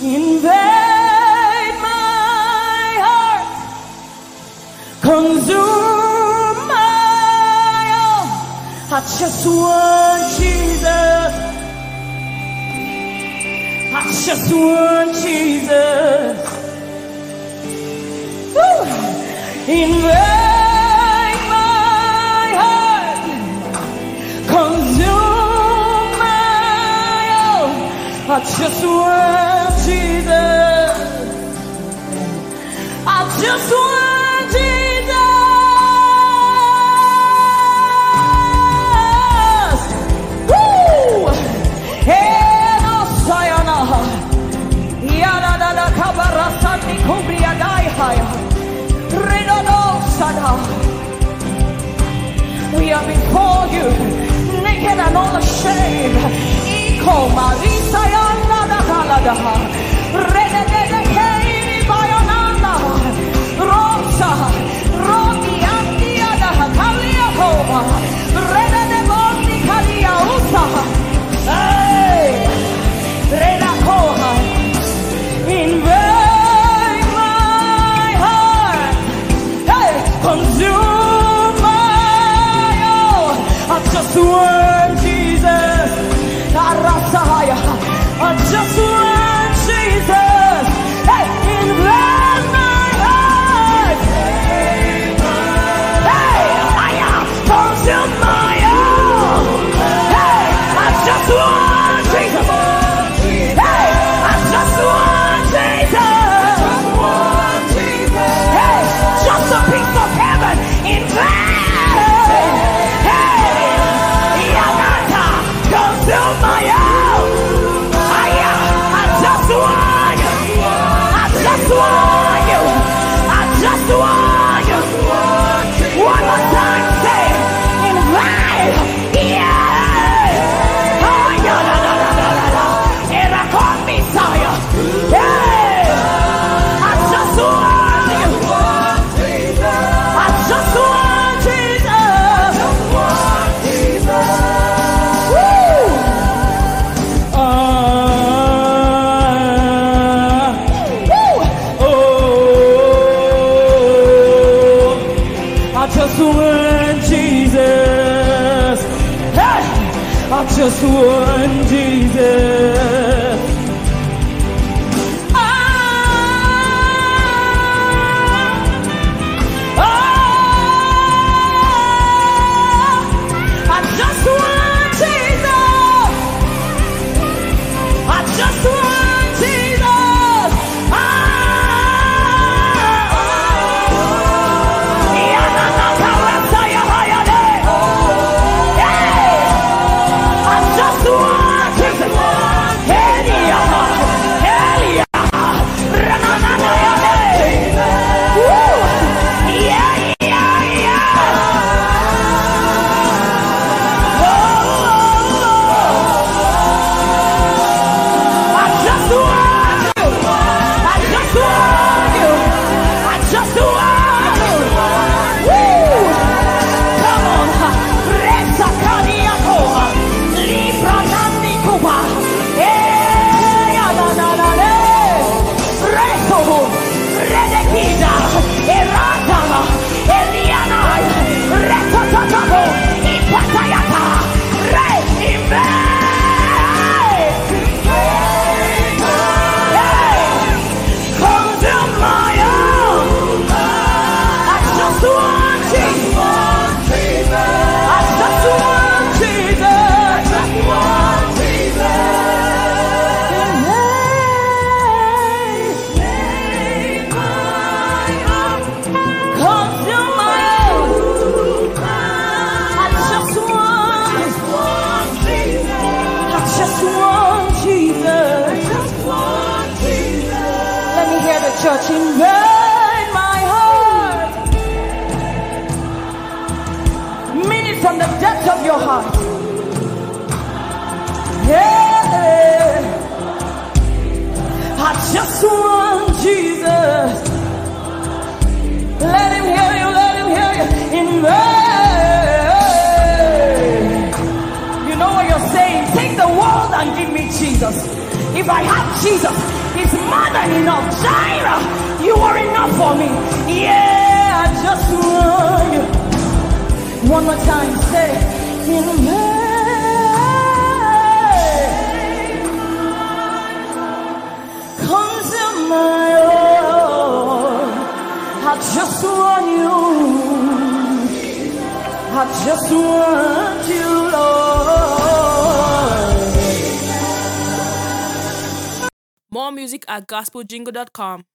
Invade my heart, consume my own. I just want Jesus. I just want Jesus. Woo. Invade my heart, consume my own. I just want Jesus. I just want Jesus. Woo! Hey, no sayana. Yada da da kabara sani kubria dai haya. Reno no sada. We are before you, naked and unashamed. Iko marisa yana da halada. Rene de de kei bayonanda. Rosa, Rodi Andia da Kalia Koma. Rene de Bondi Kalia Usa. Hey, Rena Koha. Invade my heart. Hey, consume my own. I just want Jesus. I just want Jesus. Hey, invade my heart. Hey, I am consume my own. Hey, I just want Jesus. Hey, I just want Jesus. Hey, just a piece of heaven invade. Hey, Yamata, consume my own. I just want you. I just want you. I just want you. One more time, say, invade. Yeah. Oh, yeah, la, la, la, la, la, la. And I call Messiah. Hey, I just want you. I just want Jesus. Woo. I just want Jesus. Hey, I just want Jesus. I just want Jesus. I just want Jesus. Church, invade my heart. Mean it from the depths of your heart. Yeah, I just want Jesus. Let him hear you, let him hear you. Invade. You know what you're saying? Take the world and give me Jesus. If I have Jesus, it's enough. Jireh, you are enough for me. Yeah, I just want you. One more time, say, in me. Comes in my own. I just want you. I just want you, Lord. More music at gospeljingle.com.